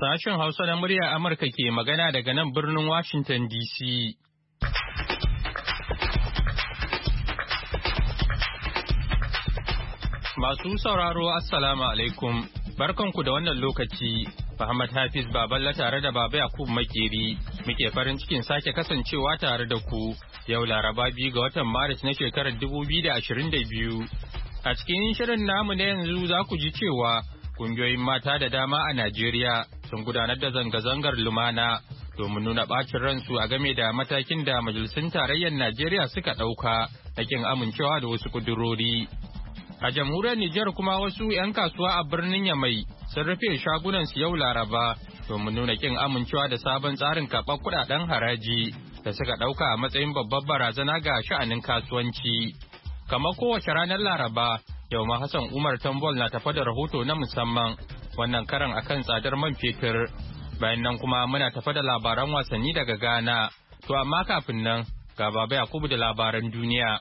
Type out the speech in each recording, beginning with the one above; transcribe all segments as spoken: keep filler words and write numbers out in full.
Sashen Hausa na murya Amurka ke magana daga nan birnin Washington D C. Masu sauraro Assalamu alaikum, barkanku da wannan lokaci, Muhammad Hafiz Baballa tare da Baba Yakub Makeri, muke farin cikin sake kasancewa tare da ku, yau Laraba biyu ga watan Maris na shekarar dubu biyu da ashirin da biyu. A cikin shirin namu na yanzu za ku ji cewa kungiyoyin mata da dama a Najeriya sun gudanar da zanga-zangar lumana domin nuna ɓacin ransu a game da matakin da majalisun tarayyar Najeriya suka ɗauka na kin amincewa da wasu ƙudurori. A jamhuriyar Nijar kuma wasu 'yan kasuwa a birnin Yamai sun rufe shagunansu yau Laraba domin nuna kin amincewa da sabon tsarin karɓar kuɗaɗen haraji da suka ɗauka a matsayin babbar barazana ga sha'anin kasuwanci. Kamar kowace ranar Laraba, yau ma Hassan Umar Tambol na tafa da rahoto na musamman wannan karan akan tsadar man fetur. Bayan nan kuma muna tafa da labaran wasanni daga Ghana. To amma kafin nan, ga Baba Yakubu da labaran duniya.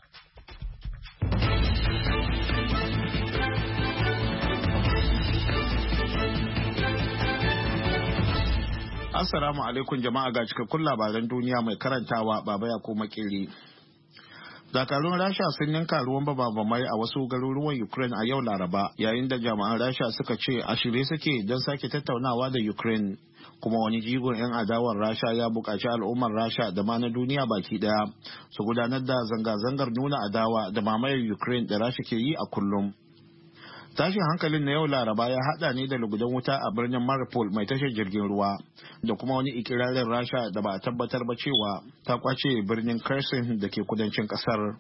Assalamu alaikum jama'a, ga cikakkun labaran duniya mai karantawa Baba Yakubu Makeri. Dakarun Rasha sun yanka ruwan bababamai a wasu garuruwan Ukraine a yau Laraba, yayin da jami'an Rasha suka ce a shirye suke don sake tattaunawa da Ukraine. Kuma wani jigon 'yan adawar Rasha ya buƙaci al'ummar Rasha da ma na duniya baki ɗaya su gudanar da zanga-zangar nuna adawa da mamayar Ukraine da Rasha ke yi a kullum. Tashin hankalin na yau Laraba ya hada ne da lugudan wuta a birnin Mariupol mai tashar jirgin ruwa da kuma wani ikirarin Rasha da ba a tabbatar ba cewa ta kwace birnin Kherson da ke kudancin kasar.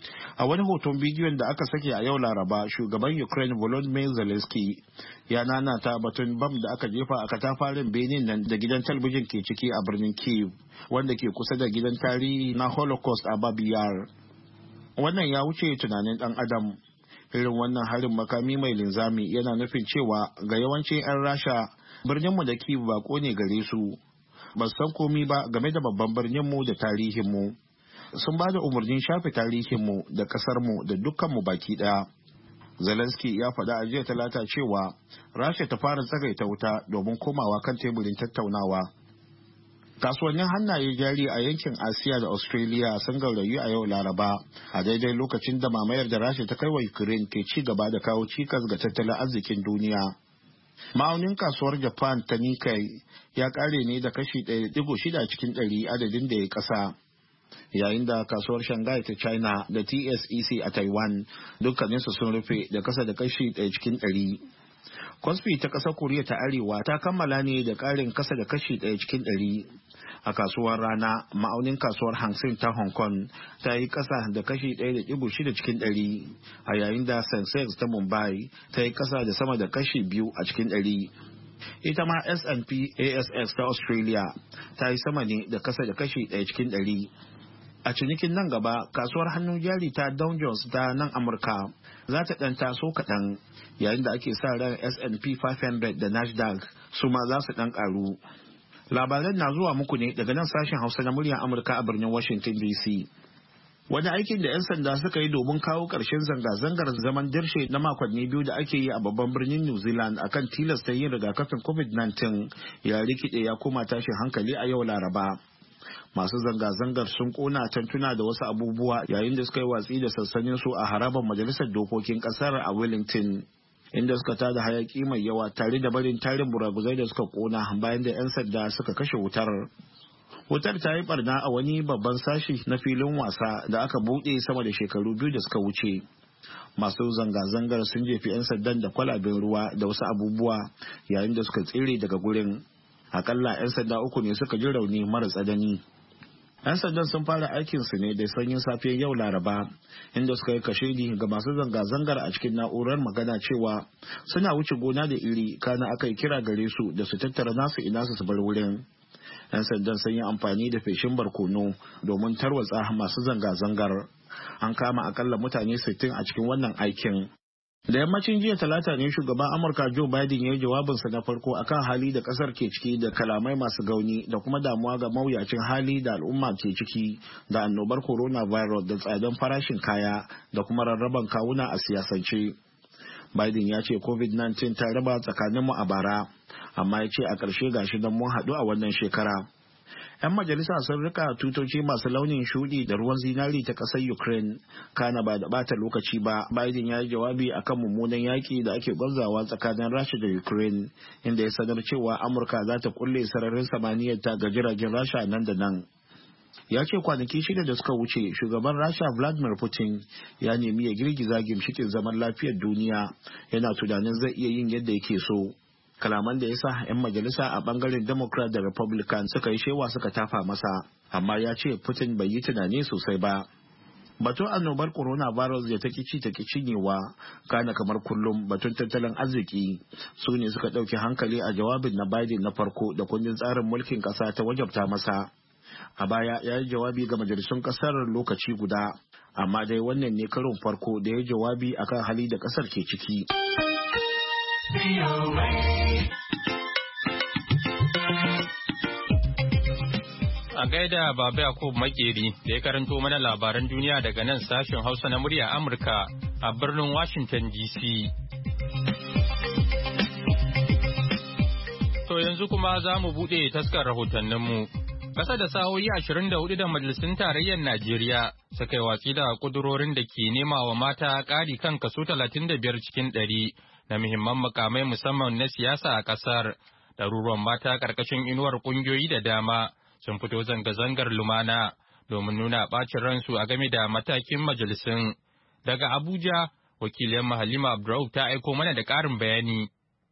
A wani hoton bidiyon da aka sake a yau Laraba, shugaban Ukraine Volodymyr Zelensky ya nanata batun bam da aka jefa a katafaren benin nan da gidan talabijin ke ciki a birnin Kyiv, wanda ke kusa da gidan tarihi na Holocaust a Babi Yar. Wannan ya wuce tunanin dan adam. Irin wannan harin makami mai linzami yana nufin cewa ga yawancin 'yan Rasha birninmu da Kyiv bako ne gare su, ba san komi ba game da babban birninmu da tarihinmu. Sun ba da umarnin shafe tarihinmu da ƙasarmu da dukkanmu baki ɗaya. Zelensky ya faɗa a jiya Talata cewa Rasha ta fara tsagaita wuta domin komawa kan teburin tattaunawa. Kasuwannin hannaye jari a yankin Asiya da Australia sun gaurayu a yau Laraba, a daidai lokacin da mamayar da Rasha ta kai wa Ukraine ke ci gaba da kawo cikas ga tattalin arzikin duniya. Ma'aunin kasuwar Japan ta Nikkei ya kare ne da kashi ɗaya da ɗigo shida cikin ɗari adadin da ya ƙasa, yayin da kasuwar Shanghai ta China da T S E C a Taiwan dukkaninsu sun rufe da kasa da kashi ɗaya cikin ɗari. Kospi ta ƙasar Koriya ta Arewa ta kammala ne da ƙarin kasa da kashi ɗaya cikin ɗari. A kasuwar rana, ma'aunin kasuwar Hang Seng ta Hong Kong ta yi ƙasa da kashi ɗaya da ɗigo shida cikin ɗari, a yayin da Sensex ta Mumbai ta yi ƙasa da sama da kashi biyu a cikin ɗari. Ita ma S and P A S X ta Australia ta yi sama ne da kasa da kashi ɗaya cikin ɗari. A cinikin nan gaba, kasuwar hannun jari ta Dow Jones ta nan Amurka za ta ɗan taso kaɗan, yayin da ake sa ran S and P five hundred da Nasdaq su ma za su ɗan ƙaru. Labaran na zuwa muku ne daga nan sashen Hausa na muryar Amurka a birnin Washington D C. Wani aikin da 'yan sanda suka yi domin kawo ƙarshen zanga-zangar zaman dirshe na makonni biyu da ake yi a babban birnin New Zealand akan tilasta yin rigakafin covid nineteen ya rikide ya koma tashin hankali a yau Laraba. Masu zanga-zangar sun kona tantuna da wasu abubuwa yayin da suka yi watsi da sassanin su a harabar majalisar dokokin kasar a Wellington, inda suka tada hayaki mai yawa tare da barin tarin buraguzai da suka kona bayan da 'yan sanda suka kashe wutar. Wutar ta yi barna a wani babban sashi na filin wasa da aka buɗe sama da shekaru biyu da suka wuce. Masu zanga-zangar sun jefi 'yan sandan da kwalaben ruwa da wasu abubuwa yayin da suka tsere daga gurin. Akalla 'yan sanda uku ne suka ji rauni mara tsanani. 'Yan sandan sun fara aikinsu ne da sanyin safiyar yau Laraba, inda suka yi kashedi ga masu zanga-zangar a cikin na'urar magana cewa suna wuce gona da iri, kana aka yi kira gare su da su tattara nasu ina su bar wurin. 'Yan sandan sun yi amfani da feshin barkono domin tarwatsa masu zanga-zangar. An kama akalla mutane sittin a cikin wannan aikin. Da yammacin jiya Talata ne shugaban Amurka Joe Biden ya yi jawabinsa na farko akan hali da kasar ke ciki da kalamai masu gauni da kuma damuwa ga mawuyacin hali da al'umma ke ciki da annobar coronavirus da tsadan farashin kaya da kuma rarraban kawuna a siyasance. Biden ya ce covid nineteen ta raba tsakaninmu a bara, amma ya ce a ƙarshe gashi don mun haɗu a wannan shekara. 'Yan majalisa sun rika tutoci masu launin shuɗi da ruwan zinari ta ƙasar Ukraine. Kana ba da bata lokaci ba, Biden ya yi jawabi akan mummunan yaƙi da ake gwazawa tsakanin Rasha da Ukraine, inda ya sanar cewa Amurka za ta kulle sararin samaniyar ta ga jiragen Rasha nan da nan. Ya ce kwanaki shida da suka wuce, shugaban Rasha Vladimir Putin ya nemi ya girgiza gimshikin zaman lafiyar duniya, yana tunanin zai iya yin yadda yake so. Kalaman da ya sa 'yan majalisa a bangaren Democrat da Republican suka yi shewa suka tafa masa, amma ya ce Putin bai yi tunani sosai ba. Batun annobar coronavirus da ta kici ta cinyewa, kana kamar kullum batun tattalin arziki su ne suka ɗauki hankali a jawabin na Biden na farko da kundin tsarin mulkin ƙasa ta wajabta masa. A baya ya yi jawabi ga majalisun ƙasar lokaci guda, amma dai wannan ne karon farko da ya yi jawabi akan hali da ƙasar ke ciki. A gaida Baba Yakub Makeri da ya karanto mana labaran duniya daga nan sashen Hausa na murya Amurka a birnin Washington D C. To yanzu kuma za mu buɗe taskar rahotanninmu. Kasa da sa'o'i ashirin da hudu da majalisun tarayyar Najeriya suka yi watsi da kudurorin da ke nema wa mata ƙari kan kaso talatin da biyar cikin ɗari na muhimman mukamai musamman na siyasa a ƙasar. Ɗaruruwan mata ƙarƙashin inuwar ƙungiyoyi da dama sun fito zanga-zangar lumana domin nuna ɓacin ransu a game da matakin majalisun. Daga Abuja, wakilin Halima Abdurrauf ta aiko mana da ƙarin bayani.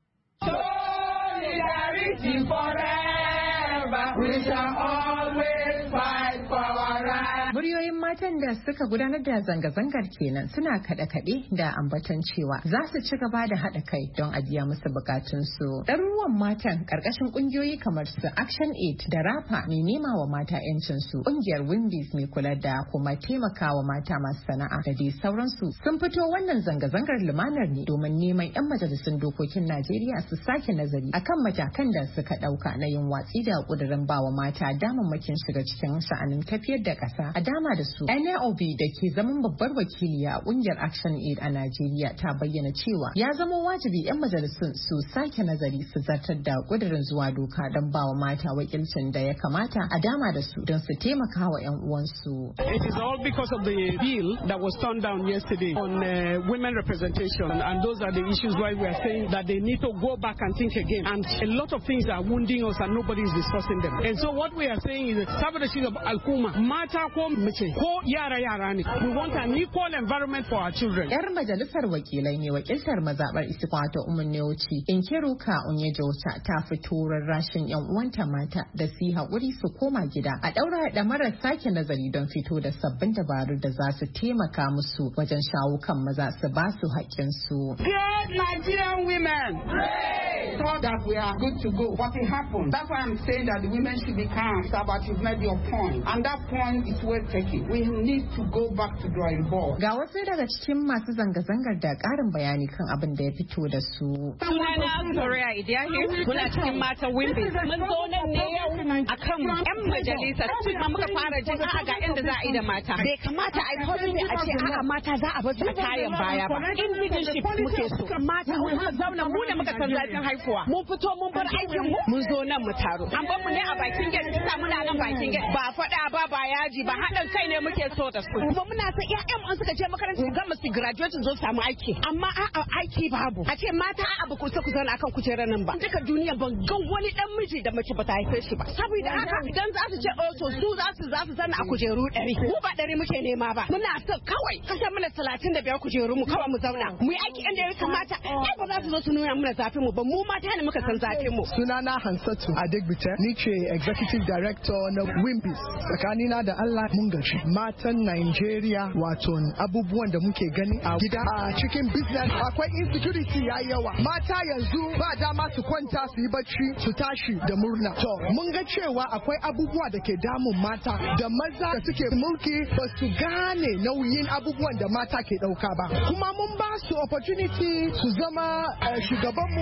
We shall always fight for our rights. Muryoyin matan da suka gudanar da zanga-zangar kenan suna kaɗe-kaɗe da ambaton cewa za su ci gaba da haɗa kai don a biya musu bukatunsu. Ɗaruruwan matan ƙarƙashin ƙungiyoyi kamar su Action Aid da Rafa mai nema wa mata 'yancinsu, ƙungiyar Windis mai kula da kuma taimakawa mata masu sana'a da dai sauransu sun fito wannan zanga-zangar lumanar ne domin neman 'yan majalisun dokokin Najeriya su sake nazari akan matakan da suka ɗauka na yin watsi da ƙudurin bawa mata damammakin shiga cikin sha'anin tafiyar da ƙasa a dama da su. N L B da ke zaman babbar wakiliya a ƙungiyar Action Aid a Najeriya ta bayyana cewa ya zama wajibi 'yan majalisun su sake nazari su zartar da ƙudurin zuwa doka don bawa mata wakilcin da ya kamata a dama da su don su taimaka wa 'yan uwansu. It is all because of the bill that was turned down yesterday on uh, women representation, and those are the issues why we are saying that they need to go back and think again. And a lot of things are wounding us and nobody is discussing them. And so what we are saying is saboda shi ga al'umma mata ko mace ko yara yara ne, we want an equal environment for our children. Yar majalisar wakilai ne wakiltar mazabar Isikwato Umunneoci Inkiruka Onyejosa ta fito rarrashin 'yan uwanta mata da su yi haƙuri su koma gida a ɗaura da marar sake nazari don fito da sabbin dabaru da za su taimaka musu wajen shawo kan maza su ba su haƙƙinsu. Great Nigerian women! Great! Thought that we are good to go. What will happen? That's why I'm saying that the women should be calm. About you've made your point. And that point is worth taking. We need to go back to drawing board. Ga wasu daga cikin masu zanga-zangar da ƙarin bayani kan abin da ya fito da su. Sunana Korea Idiahi, muna cikin matan Wimbis. Mun zo nan ne yau a kan 'yan majalisa. Tun muka fara jin a'a ga inda za a yi da mata. Bai kamata a yi policy a ce a'a mata za a basu a kayan baya ba. Indigenship muke so. Mata mun zauna mu da muka san zafin haifuwa. Mun fito mun bar aikin mu. Mun zo nan mu taro. An bar mu ne a bakin gate. Kisa muna nan bakin gate. Ba faɗa ba ba yaji ba haɗin kai ne muke so da su. Kuma muna son ƴaƴan an suka je makaranta su gama su graduate zo samu aiki. Amma a'a aiki babu. A ce mata a'a ba ku sa ku zauna akan kujerar nan ba. Duka duniya ban ga wani dan miji da mace ba ta haife shi ba. Saboda haka idan za su ce oh to su za su za su zauna a kujeru ɗari. Mu ba ɗari muke nema ba. Muna so kawai kashe mana talatin da biyar kujeru mu kawai mu zauna. Mu yi aiki inda ya kamata. Ai ba za su zo su nuna mana zafin mu ba. Mu mata ne muka san zafin mu. Sunana Hansatu Adegbite, ni ce Executive Director na Wimbis. Tsakanina da Allah mun gashi. Matan Nigeria wato abubuwan da muke gani a gida a cikin business akwai insecurity ya yawa. Mata yanzu ba dama su kwanta su yi bacci su tashi da murna. To mun ga cewa akwai abubuwa da ke damun mata da maza da suke mulki ba su gane nauyin abubuwan da mata ke dauka ba. Kuma mun ba su opportunity su zama uh, shugabanmu amma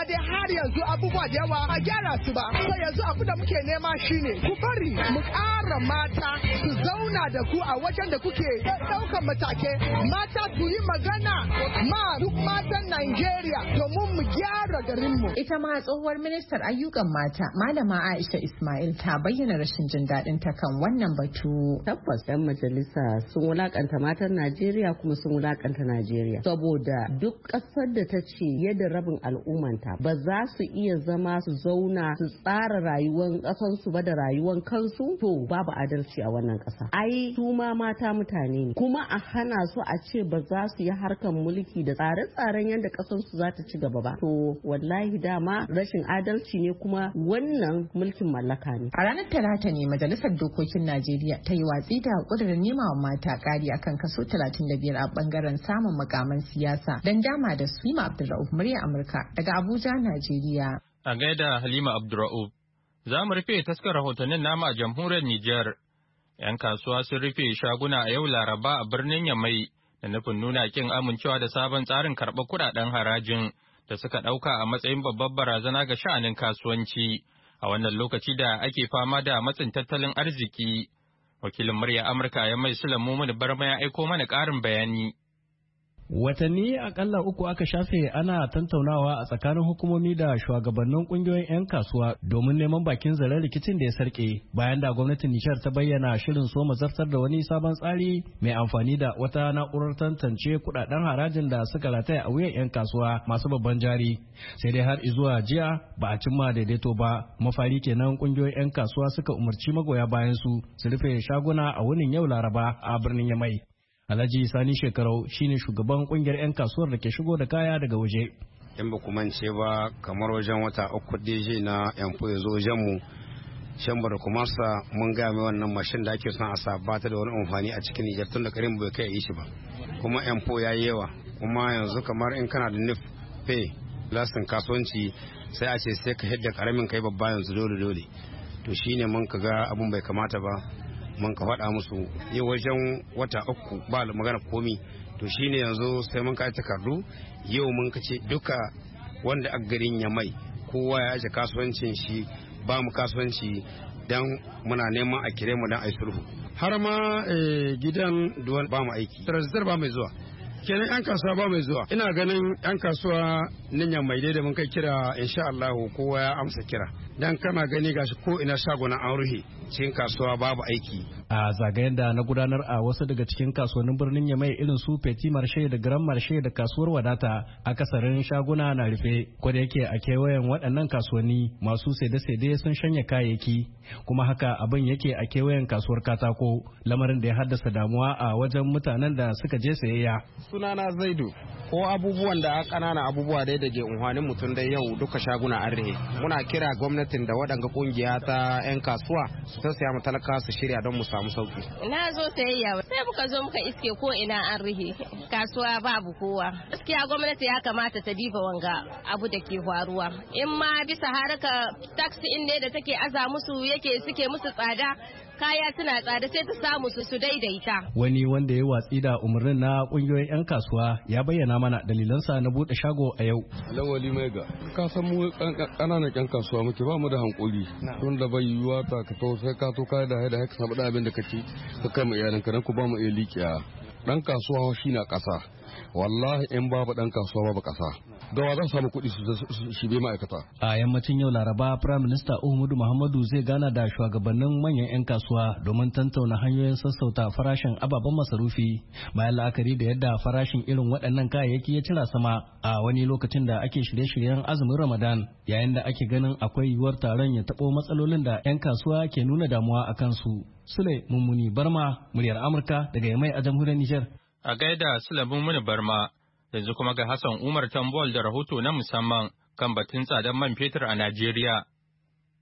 dai har yanzu abubuwa da yawa a gyara su ba. So yanzu abu da muke nema shine ku bari mu ƙara mata su zauna da ku a wajen da kuke ɗaukar matake. Mata su yi magana ma duk matan Najeriya domin mu gyara garinmu. Ita ma tsohuwar ministar ayyukan mata Malama Aisha Ismail ta bayyana rashin jin daɗin ta kan wannan batu. Tabbas 'yan majalisa sun wulakanta matan Najeriya kuma sun wulakanta Najeriya. Saboda duk ƙasar da ta ce yadda rabin al'ummanta ba za su iya zama su zauna su tsara rayuwar ƙasarsu ba da rayuwar kansu, to babu adalci a wannan ƙasa. Ai su ma mata mutane ne, kuma a hana su a ce ba za su yi harkar mulki da tsare-tsaren yadda ƙasarsu za ta ci gaba ba. To wallahi dama rashin adalci ne kuma wannan mulkin mallaka ne. A ranar Talata ne Majalisar Dokokin Najeriya ta yi watsi da ƙudurin nema wa mata ƙari akan kaso talatin da biyar a ɓangaren samun makaman siyasa don dama da su. Halima Abdulra'uf, murya Amurka daga Abuja, Najeriya. A gaida Halima Abdulra'uf, za mu rufe taskar rahotannin nama a jamhuriyar Nijar. 'Yan kasuwa sun rufe shaguna a yau Laraba a birnin Yamai da nufin nuna kin amincewa da sabon tsarin karɓar kuɗaɗen harajin da suka ɗauka a matsayin babbar barazana ga sha'anin kasuwanci a wannan lokaci da ake fama da matsin tattalin arziki. Wakilin murya Amurka ya mai Sulaimu Mumuni Barma ya aiko mana ƙarin bayani. Watanni akalla uku aka shafe ana tantaunawa a tsakanin hukumomi da shugabannin kungiyoyin 'yan kasuwa domin neman bakin zaren rikicin da ya sarke bayan da gwamnatin Nijar ta bayyana shirin so mazartar da wani sabon tsari mai amfani da wata na'urar tantance kudaden harajin da suka rataya a wuyan 'yan kasuwa masu babban jari. Sai dai har izuwa jiya ba a cimma daidaito ba, mafari kenan kungiyoyin 'yan kasuwa suka umarci magoya bayan su su rufe shaguna a wunin yau Laraba a birnin Yamai. Alhaji Sani Shekarau shine shugaban kungiyar 'yan kasuwar da ke shigo da kaya daga waje. In ba ku mance ba kamar wajen wata uku D J na yanfu ya zo wajen mu shambar kuma sa mun ga mai wannan mashin da ake son a sa ba ta da wani amfani a cikin Nijar tun da karin bai kai yi shi ba. Kuma yanfu ya yi yawa kuma yanzu kamar in kana da nif pay lasin kasuwanci sai a ce sai ka hidda karamin kai babba yanzu dole dole. To shine mun ka ga abun bai kamata ba. Mun ka faɗa musu yi wajen wata uku ba magana komi to shine yanzu sai mun kai takardu yau mun kace duka wanda a garin Yamai kowa ya aje kasuwancin shi ba mu kasuwanci dan muna neman a kire mu dan ai sulhu har ma gidan duwan ba mu aiki transfer ba mai zuwa kenan yan kasuwa ba mai zuwa ina ganin yan kasuwa ninya mai daidai mun kai kira insha Allah kowa ya amsa kira dan kana gani gashi ko ina shagona an ruhe cikin kasuwa babu aiki a zagayen da na gudanar a wasu daga cikin kasuwannin birnin Yamai irin su Petit Marché da Grand Marché da kasuwar Wadata akasarin shaguna na rufe ko da yake a kewayen waɗannan kasuwanni masu saide-saide sun shanya kayayyaki kuma haka abin yake a kewayen kasuwar Katako lamarin da ya haddasa damuwa a wajen mutanen da suka je sayayya. Sunana Zaidu ko abubuwan da ƙanana abubuwa dai da ke unhwanin mutum dai yau duka shaguna an rihe muna kira gwamnatin da waɗanga kungiya ta 'yan kasuwa su tausaya mu talaka su shirya don mu samu sauki. Na zo sayayya sai muka zo muka iske ko ina an rihe kasuwa babu kowa. Gaskiya gwamnati ya kamata ta diba wanga abu da ke faruwa. In ma bisa haraka taxi in ne da take aza musu yake suke musu tsada kaya suna tsada sai ta samu su su daidaita. Wani wanda ya watsi da umarnin na kungiyoyin 'yan kasuwa ya bayyana mana dalilansa na bude shago a yau. Lawali mai ga ka san mu ƙananan 'yan kasuwa muke ba mu da hankuli tun da bai yiwuwa ta ka to sai ka to ka da haida ka samu abin da kake ka kai mu iyalinka dan ku ba mu iya liƙiya. Dan kasuwa shi na ƙasa wallahi in babu dan kasuwa babu ƙasa. Gawa zan samu kuɗi su shi bai ma'aikata. A yammacin yau Laraba, Prime Minister Uhumudu Muhammadu zai gana da shugabannin manyan 'yan kasuwa domin tantauna hanyoyin sassauta farashin ababen masarufi bayan la'akari da yadda farashin irin waɗannan kayayyaki ya cira sama a wani lokacin da ake shirye-shiryen azumin Ramadan yayin da ake ganin akwai yiwuwar taron ya taɓo matsalolin da 'yan kasuwa ke nuna damuwa a kansu. Sule Mummuni Barma, muryar Amurka daga Yamai a jamhuriyar Nijar. A gaida Sule Mummuni Barma. Yanzu kuma ga Hassan Umar Tambol da rahoto na musamman kan batun tsadar man fetur a Najeriya.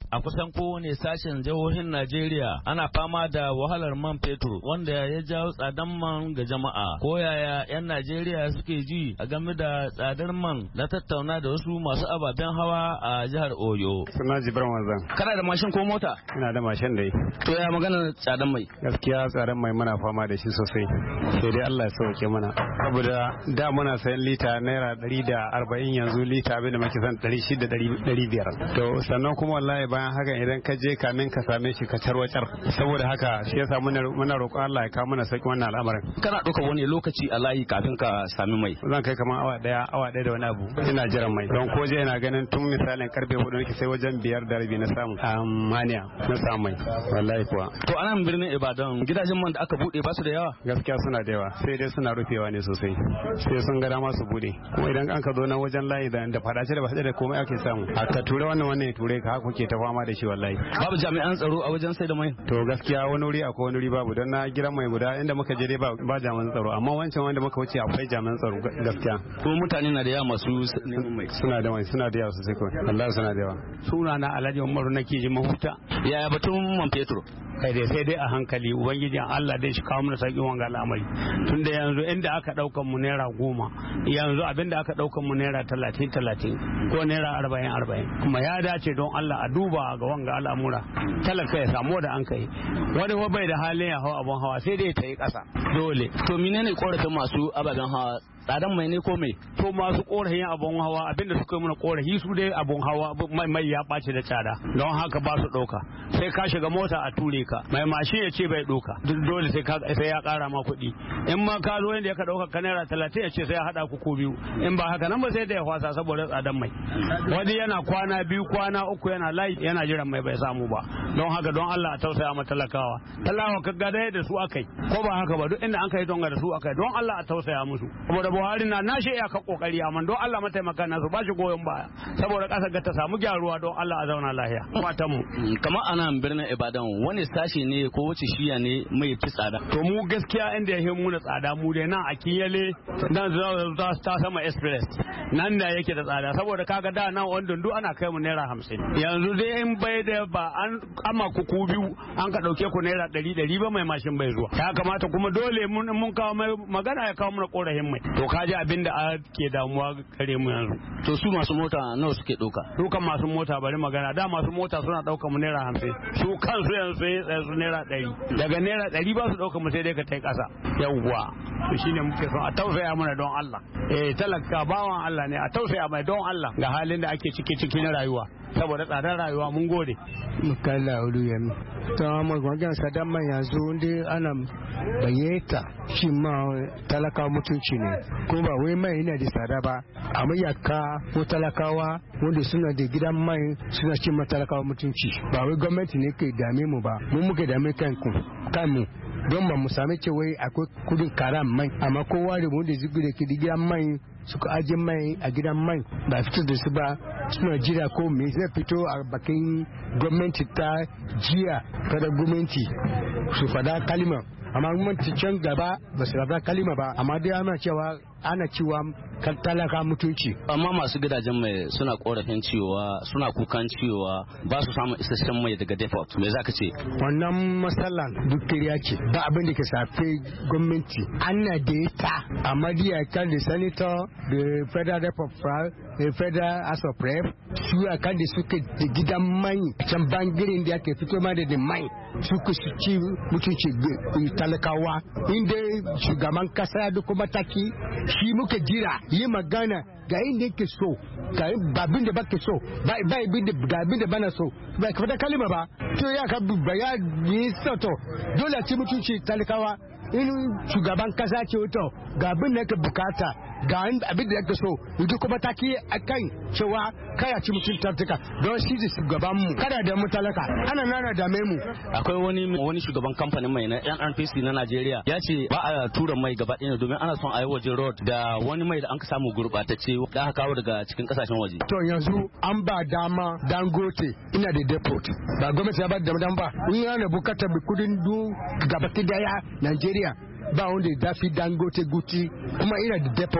A kusan kowane sashen jihohin Najeriya ana fama da wahalar man fetur wanda ya jawo tsadan man ga jama'a. Ko yaya 'yan Najeriya suke ji a game da tsadar man na tattauna da wasu masu ababen hawa a jihar Oyo. Suna Jibran Wanzan. Kana da mashin ko mota? Ina da mashin dai. To ya magana tsadan mai? Gaskiya tsadan mai muna fama da shi sosai. Sai dai Allah ya sauke mana. Saboda da muna sayan lita naira ɗari da arba'in yanzu lita abin da muke san ɗari shida ɗari biyar. To sannan kuma wallahi bayan haka idan ka je kamin ka same shi ka tarwacar. Saboda haka shi yasa muna muna roƙon Allah ya kawo mana sauki wannan al'amarin. Kana ɗauka wani lokaci a layi kafin ka sami mai? Zan kai kamar awa ɗaya awa ɗaya da wani abu. Ina jiran mai. Don ko je ina ganin tun misalin karfe hudu nake sai wajen biyar da rabi na samu. Amaniya na samu mai. Wallahi kuwa. To anan birnin Ibadan gidajen man da aka buɗe ba su da yawa? Gaskiya suna da yawa. Sai dai suna rufewa ne sosai. Sai sun ga dama su bude. Kuma idan an ka zo nan wajen layi da da fadace da fadace da komai ake samu. Aka ture wannan wannan ya ture ka haka kuke ta fama da shi wallahi. Babu jami'an tsaro a wajen sai da mai? To gaskiya wani wuri akwai wani wuri babu don na gidan mai guda inda muka je dai ba ba jami'an tsaro amma wancan wanda muka wuce akwai jami'an tsaro gaskiya. Ko mutane na da yawa masu neman mai? Suna da mai suna da yawa sosai ko. Allah suna da yawa. Suna na Alhaji Umaru nake ji mahuta. Yaya batun man fetur? Kai dai sai dai a hankali ubangiji Allah dai shi kawo mana sauƙin wanga al'amari tunda yanzu inda aka ɗaukan mu naira goma yanzu abinda aka ɗaukan mu naira talatin talatin ko naira arba'in arba'in kuma ya dace don Allah a duba ga wanga al'amura talaka ya samu da an kai wani wa bai da halin ya hawa abun hawa sai dai ta yi ƙasa dole. To menene korafin masu ababen hawa? Tsadan mai ne ko mai? To masu korafin abun hawa abinda suka yi mana korafi su dai abun hawa mai ya ɓaci da tsada don haka ba su ɗauka sai ka shiga mota a ture ka mai mashin ya ce bai ɗauka duk dole sai sai ya ƙara ma kuɗi in ma ka zo inda ya ka ɗauka ka naira talatin ya ce sai ya haɗa ku ko biyu in ba haka nan ba sai da ya kwasa saboda tsadan mai wani yana kwana biyu kwana uku yana layi yana jiran mai bai samu ba don haka don Allah a tausaya ma talakawa talawa ka ga da su akai ko ba haka ba duk inda an kai don ga da su akai don Allah a tausaya musu saboda Buhari na nashi iya ka kokari amma don Allah mataimaka na su ba shi goyon baya saboda ƙasar ga ta samu gyaruwa don Allah a zauna lafiya fatan mu. Kamar anan birnin Ibadan wani sashi ne ko wace shiya ne mai fi tsada? To mu gaskiya inda ya mu da tsada mu dai nan a Kiyale nan za ta sama express nan da yake da tsada saboda kaga da nan wanda duk ana kai mu naira hamsin yanzu dai in bai da ba an amma kuku biyu an ka dauke ku naira ɗari ɗari ba mai mashin bai zuwa ya kamata kuma dole mun mun kawo mai magana ya kawo mana korafin mai to kaji abin da ke damuwa gare mu yanzu. To su masu mota nawa suke ɗauka? Dukan masu mota bari magana da masu mota suna ɗauka mu naira hamsin su kansu yanzu sai tsaye su naira ɗari daga naira ɗari ba su ɗauka mu sai dai ka tai ƙasa yawwa to shine muke son a tausaya mana don Allah eh talaka bawan Allah ne a tausaya mai don Allah ga halin da ake ciki ciki na rayuwa saboda tsadar rayuwa mun gode. Mukalla ulu yami ta magana sadan man yanzu dai ana bayyata shi ma talaka mutunci ne ko ba wai mai yana da tsada ba amma yakka ko talakawa wanda suna da gidan mai suna cin matalakawa mutunci ba wai gwamnati ne ke dame mu ba mu muke dame kanku kanmu don ba mu sami cewa akwai kudin karam mai amma kowa da mu da zubi da ke gidan mai suka aje mai a gidan mai ba fito da su ba suna jira ko me zai fito a bakin gwamnati ta jiya kada gwamnati su fada kalima amma gwamnati can gaba ba su fada kalima ba amma dai ana cewa ana cewa kan talaka mutunci. Amma masu gidajen mai suna korafin cewa suna kukan cewa ba su samun isasshen mai daga depot me za ka ce? Wannan matsalan duk kiriya ce ba abin da ke safe gwamnati ana da ita amma diya kan da senator da federal rep of the federal house of rep su a kan da suke da gidan mai can bangirin da ake fito ma da da mai suka su ci mutunci talakawa inda shugaban kasa da kuma taki shi muka jira yi magana ga inda yake so ga babin da baka so ba abin da ga abin da bana so ba ka fada kalima ba to ya ka baya yi soto dole a ci mutunci talakawa in shugaban kasa ce to ga abin da yake bukata ga abin da yake so yanzu kuma taki akan cewa kaya ci mutunci talaka don shi da shugaban mu kada da mu talaka ana nana da mu akwai wani wani shugaban kamfanin mai na N N P C na Najeriya ya ce ba a tura mai gaba ɗaya domin ana son a yi waje road da wani mai da an ka samu gurɓatacce da aka kawo daga cikin kasashen waje. To yanzu an ba dama Dangote ina da depot ba gwamnati ya ba da dama ba in yana bukatar kudin du gaba daya Najeriya ba wanda da fi Dangote guti kuma ina da depot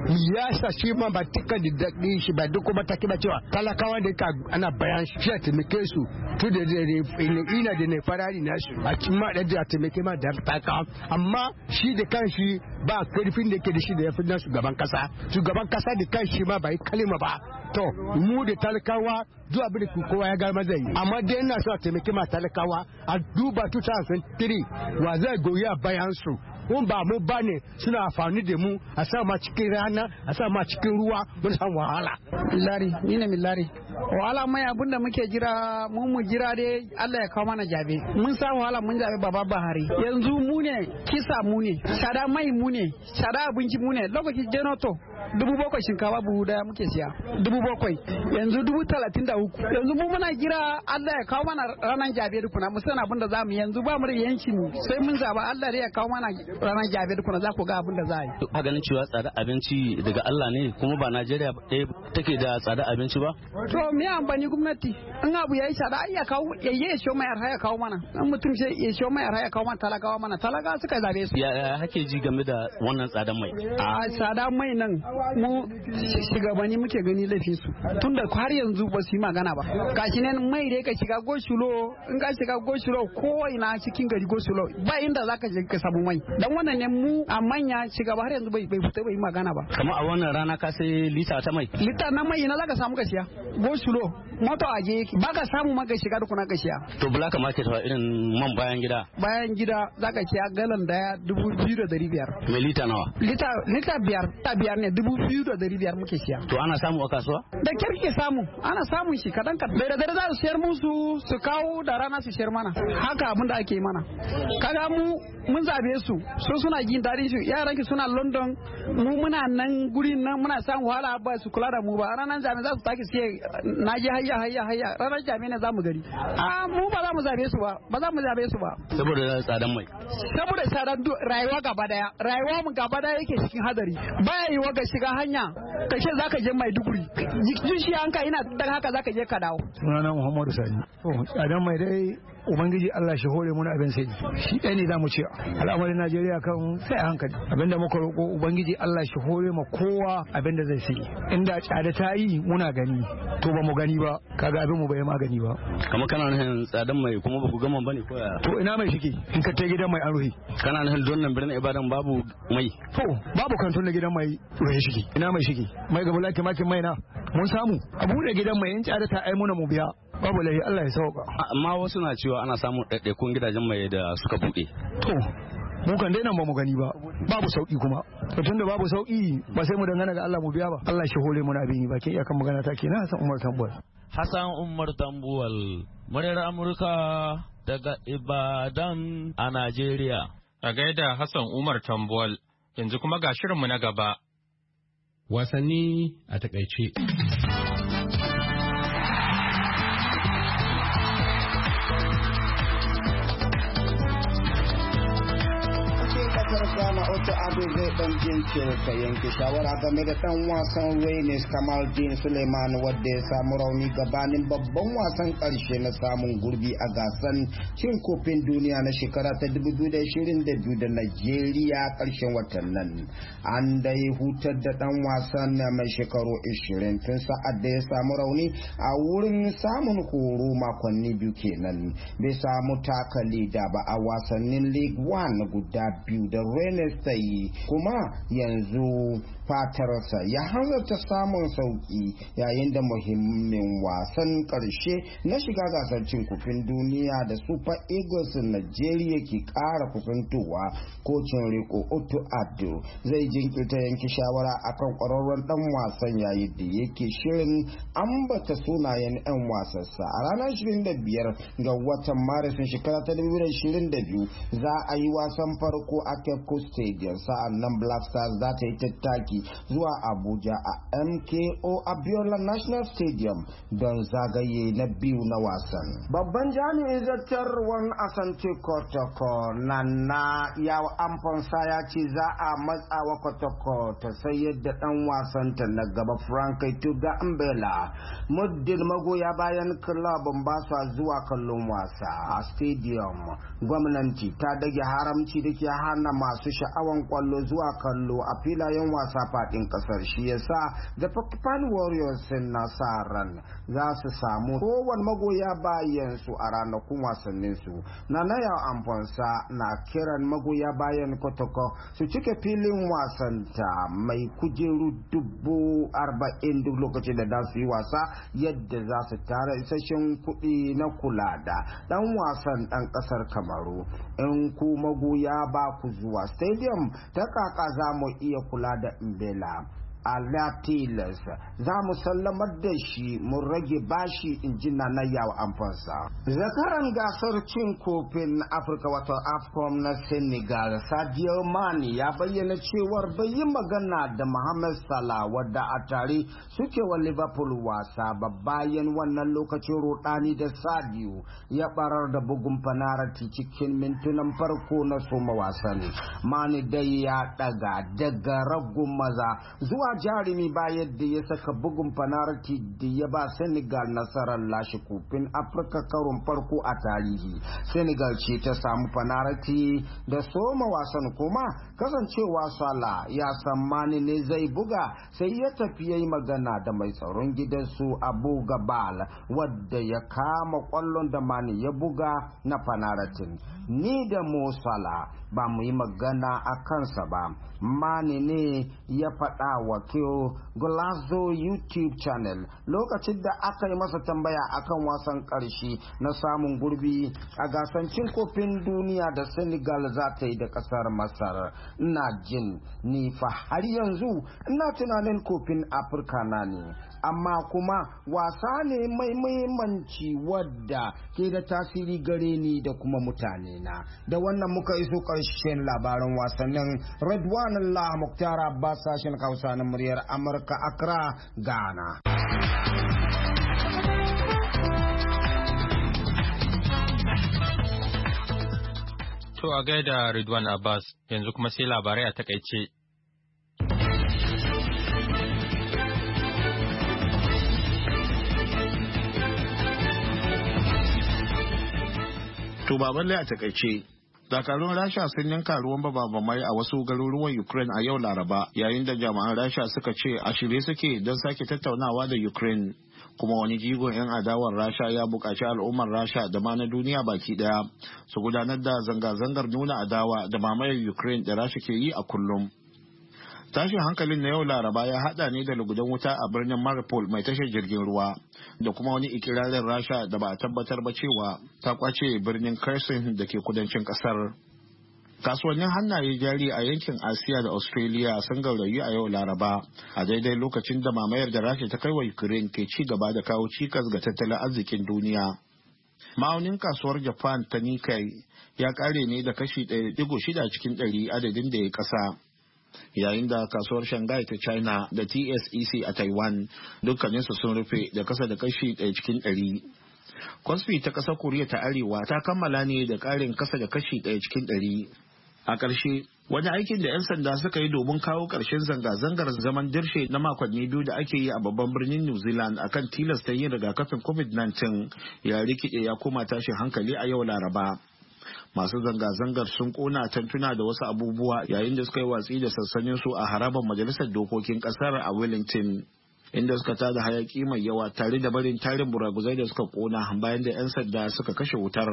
ya sa shi ma ba tika da daɗi shi ba duk kuma take ba cewa talakawa da ka ana bayan shi ya taimake su to da ina da ne farari na shi a cikin ma da taimake ma da talakawa amma shi da kanshi ba karfin da yake da shi da ya fi na shugaban kasa shugaban kasa da kanshi ma ba yi kalima ba to mu da talakawa duk abin da kowa ya ga mazai amma dai ina so a taimake ma talakawa a duba two thousand three wa zai goyi a bayan su kun ba mu bane suna amfani da mu a sa ma cikin rana a sa ma cikin ruwa mun san wahala. Millari ni ne Millari wahala mai abin da muke jira mu mu jira dai Allah ya kawo mana jabe mun sa wahala mun jabe baba Buhari yanzu mu ne kisa mu ne sada mai mu ne sada abinci mu ne lokaci jenoto dubu bakwai shinkafa buhu daya muke siya dubu bakwai yanzu dubu talatin da uku yanzu mu muna jira Allah ya kawo mana ranar jabe dukuna mu san abin da za mu yanzu ba mu da yanci mu sai mun zaba Allah ya kawo mana ranar jabe dukuna za ku ga abin da za yi. A ganin cewa tsada abinci daga Allah ne kuma ba Najeriya ɗaya take da tsada abinci ba? To me amfani gwamnati in abu yayi tsada ai ya kawo ya yi shi mai arha ya kawo mana in mutum sai ya shi mai arha ya kawo mana talakawa mana talakawa suka zabe su. Ya hake ji game da wannan tsadan mai? A tsada mai nan mu shugabanni muke gani laifin su tunda har yanzu ba su yi magana ba gashi ne mai dai ka shiga goshulo in ka shiga goshulo ko ina cikin gari goshulo ba inda zaka je ka samu mai dan wannan ne mu a manya shugaba har yanzu bai bai fita bai magana ba kamar a wannan rana ka sai lita ta mai lita na mai ina zaka samu ka siya goshulo moto aje yake baka samu ma ka shiga dukuna ka siya to black market fa irin man bayan gida bayan gida zaka siya galan daya dubu biyu da dari biyar mai lita nawa lita lita biyar ta biyar ne dubu biyu da dari biyar muke siya to ana samu a kasuwa da kirki samu ana samun shi kadan kadan da dare za su siyar musu su kawo da rana su siyar mana haka abin da ake yi mana kaga mu mun zabe su so suna jin daɗin shi yaran ki suna London mu muna nan guri nan muna san wahala ba su kula da mu ba ranar jami'a za su taki sai na je hayya hayya hayya ranar jami'a ne za mu gari a mu ba za mu zabe su ba ba za mu zabe su ba saboda tsadan mai saboda tsadan rayuwa gaba daya rayuwa mu gaba daya yake cikin hadari baya yi wa ga shiga hanya kashe zaka je Maiduguri jikin shi hanka ina dan haka zaka je ka dawo sunana Muhammadu Sani to tsadan mai dai ubangiji Allah shi hore mun abin sai shi ɗaya ne zamu ce al'amarin Najeriya kan sai hankali abinda muka roƙo ubangiji Allah shi hore ma kowa abinda zai sai inda tsada ta yi muna gani to ba mu gani ba kaga abin mu bai magani ba kamar kana nufin tsadan mai kuma ba ku gama bane ko ya to ina mai shike in ka tai gidan mai an ruhi kana nufin don nan birnin Ibadan babu mai to babu kanton na gidan mai ruhi shike ina mai shike mai ga bulaki makin mai na mun samu a bude gidan mai in tsada ta ai muna mu biya babu lahi Allah ya sauka amma wasu na cewa ana samun ɗaiɗaikun gidajen mai da suka buɗe to mu kan dai nan ba mu gani ba babu sauki kuma to tunda babu sauki ba sai mu dangana ga Allah mu biya ba Allah shi hore mu na abin ba ke iyakan magana ta kenan Hassan Umar Tambuwal Hassan Umar Tambuwal muryar Amurka daga Ibadan a Najeriya a gaida Hassan Umar Tambuwal yanzu kuma ga shirinmu na gaba wasanni a takaice Ghana Otto Addo zai dan jinkirta yanke shawara game da dan wasan Rennes Kamaldeen Suleiman wadda ya samu rauni gabanin babban wasan karshe na samun gurbi a gasan cin kofin duniya na shekara ta dubu biyu da ashirin da biyu da Najeriya karshen watan nan. An dai hutar da dan wasan mai shekaru ashirin tun sa'ad da ya samu rauni a wurin samun horo makonni biyu kenan. Bai samu takali da ba a wasannin League One guda biyu da Rennes ta yi kuma yanzu fatarsa ya hanzarta samun sauki yayin da muhimmin wasan karshe na shiga gasar cin kofin duniya da Super Eagles Nigeria ke kara kusantowa. Kocin Riko Otto Addo zai jinkirta yanke shawara akan kwararren dan wasan yayin da yake shirin ambata sunayen yan wasansa a ranar ashirin da biyar ga watan Maris shekara ta dubu biyu da ashirin da biyu za a yi wasan farko a Cape Coast Stadium sa'an nan Black Stars za ta yi tattaki zuwa Abuja a M K O Abiola National Stadium don zagaye na biyu na wasan. Babban jami'in zartarwan Asante Kotoko Nana Yawo Amfonsa ya ce za a matsa wa Kotoko ta sayar da dan wasanta na gaba Frank Tuga Mbela muddin magoya bayan klabin ba sa zuwa kallon wasa a stadium. Gwamnati ta dage haramci da ke hana masu sha'awa yawon kwallo zuwa kallo a filayen wasa faɗin ƙasar. Shi yasa da Porcupine Warriors na sa ran za su samu kowane magoya bayan su a ranakun wasannin su. Nana Amfonsa na kiran magoya bayan Kotoko su cike filin wasanta mai kujeru dubu arba'in duk lokacin da za su yi wasa, yadda za su tara isasshen kuɗi na kula da ɗan wasan ɗan ƙasar Kamaru. In ku magoya ba ku zuwa stadium, ta kaka za mu iya kula da Mbela a Latilas, za mu sallamar da shi mun rage bashi, in ji na yawo amfansa. Zakaran gasar cin kofin Afirka wato AFCON na Senegal, Sadio Mane ya bayyana cewar bai yi magana da Mohamed Salah wadda a tare suke wa Liverpool wasa ba bayan wannan lokacin rudani da Sadio ya barar da bugun fanarati cikin mintunan farko na soma wasan. Mane dai ya daga daga ragun maza zuwa jarumi bayan da ya saka bugun fanarati da ya ba Senegal nasarar lashe kofin Afirka karon farko a tarihi. Senegal ce ta samu fanarati da soma wasan, kuma kasancewa Salah ya sammani ne zai buga sai ya tafi yayi magana da mai tsaron gidansu Abu Gabal wadda ya kama kwallon da Mane ya buga na fanaratin. Ni da Mo Salah ba mu yi magana a kansa ba. Mane ne ya faɗa wa Kyo Golazo YouTube channel lokacin da aka yi masa tambaya akan wasan ƙarshe na samun gurbi a gasan cin kofin duniya da Senegal za ta yi da ƙasar Masar. Ina jin ni fa har yanzu ina tunanin kofin Afirka na ne, amma kuma wasa ne mai muhimmanci wadda ke da tasiri gare ni da kuma mutane na. Da wannan muka iso ƙarshen labaran wasannin. Redwanullah Muktar Abbas, sashen Hausa na muryar Amurka, Accra, Ghana. To a gaida Ridwan Abbas, yanzu kuma sai labarai a takaice. To baballe a takaice, dakarun Rasha sun yanka ruwan bababamai a wasu garuruwan Ukraine a yau Laraba, yayin da jami'an Rasha suka ce a shirye suke don sake tattaunawa da Ukraine. Kuma wani jigon 'yan adawar Rasha ya buƙaci al'ummar Rasha da ma na duniya baki daya su gudanar da zanga-zangar nuna adawa da mamayar Ukraine da Rasha ke yi a kullum. Tashin hankalin na yau Laraba ya hada ne da lugudan wuta a birnin Mariupol mai tashar jirgin ruwa da kuma wani ikirarin Rasha da ba a tabbatar ba cewa ta kwace birnin Kherson da ke kudancin kasar. Kasuwannin hannaye jari a yankin Asiya da Australia sun gaurayi a yau Laraba a daidai lokacin da mamayar da Rasha ta kai wa Ukraine ke ci gaba da kawo cikas ga tattalin arzikin duniya. Ma'aunin kasuwar Japan ta Nikkei ya kare ne da kashi ɗaya da ɗigo shida cikin ɗari adadin da ya kasa. Yayin da kasuwar Shanghai ta China da T S E C a Taiwan dukkaninsu sun rufe da kasa da kashi ɗaya cikin ɗari. Kospi ta ƙasar Koriya ta Arewa ta kammala ne da ƙarin kasa da kashi ɗaya cikin ɗari. A ƙarshe, wani aikin da 'yan sanda suka yi domin kawo ƙarshen zanga-zangar zaman dirshe na makonni biyu da ake yi a babban birnin New Zealand akan tilasta yin rigakafin COVID nineteen ya rikide ya koma tashin hankali a yau Laraba. Masu zanga-zangar sun kona tantuna da wasu abubuwa yayin da suka yi watsi da sassanin su a harabar majalisar dokokin kasar a Wellington, inda suka tada hayaki mai yawa tare da barin tarin buraguzai da suka kona bayan da 'yan sanda suka kashe wutar.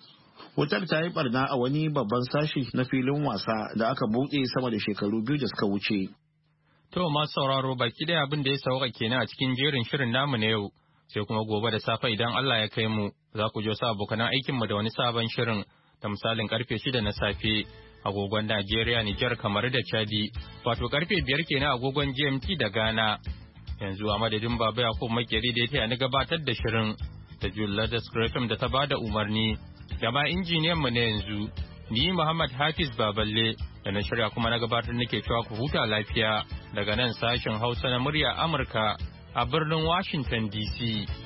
Wutar ta yi barna a wani babban sashi na filin wasa da aka buɗe sama da shekaru biyu da suka wuce. To masu sauraro baki ɗaya abin da ya sauka kenan a cikin jerin shirin namu na yau, sai kuma gobe da safe idan Allah ya kai mu za ku jo sa abokanan aikinmu da wani sabon shirin. Da misalin karfe shida na safe agogon Najeriya, Nijar, kamar da Chadi, wato karfe biyar kenan agogon G M T da Ghana. Yanzu a madadin Baba Yakub Makeri da ya taya ni gabatar da shirin da Julla da Scratum da ta bada umarni da ma injiniyan mu na yanzu ni Muhammad Hafiz Baballe da na shirya kuma na gabatar nake cewa ku huta lafiya daga nan sashen Hausa na murya Amurka a birnin Washington D C.